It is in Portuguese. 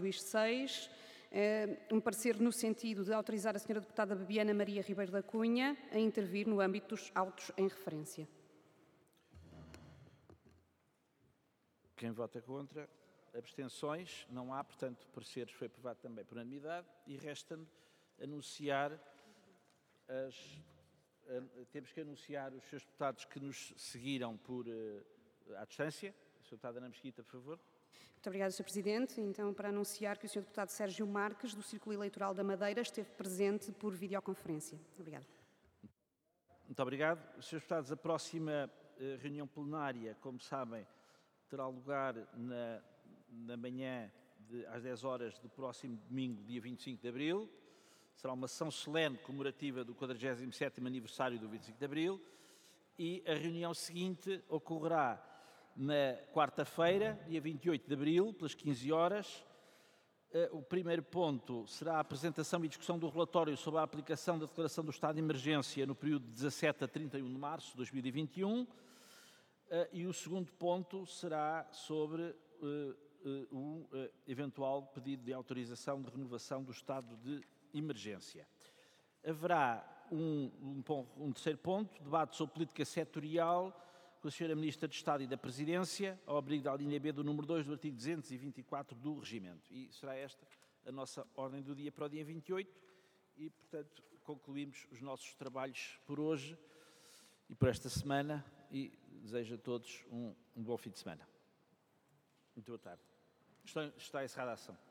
juiz 6, um parecer no sentido de autorizar a senhora deputada Bebiana Maria Ribeiro da Cunha a intervir no âmbito dos autos em referência. Quem vota contra? Abstenções? Não há, portanto, o parecer foi aprovado também por unanimidade e resta-me anunciar temos que anunciar os seus deputados que nos seguiram à distância. A senhora deputada Ana Mesquita, por favor. Muito obrigada, Sr. Presidente. Então, para anunciar que o Sr. deputado Sérgio Marques, do Círculo Eleitoral da Madeira, esteve presente por videoconferência. Obrigada. Muito obrigado. Srs. deputados, a próxima reunião plenária, como sabem, terá lugar na manhã às 10 horas do próximo domingo, dia 25 de abril. Será uma sessão solene comemorativa do 47º aniversário do 25 de abril e a reunião seguinte ocorrerá na quarta-feira, dia 28 de abril, pelas 15 horas. O primeiro ponto será a apresentação e discussão do relatório sobre a aplicação da declaração do estado de emergência no período de 17 a 31 de março de 2021. E o segundo ponto será sobre o eventual pedido de autorização de renovação do estado de emergência. Haverá um terceiro ponto, debate sobre política setorial com a Sra. Ministra de Estado e da Presidência, ao abrigo da linha B do número 2 do artigo 224 do Regimento. E será esta a nossa ordem do dia para o dia 28 e, portanto, concluímos os nossos trabalhos por hoje e por esta semana e desejo a todos um bom fim de semana. Muito boa tarde. Está encerrada a sessão.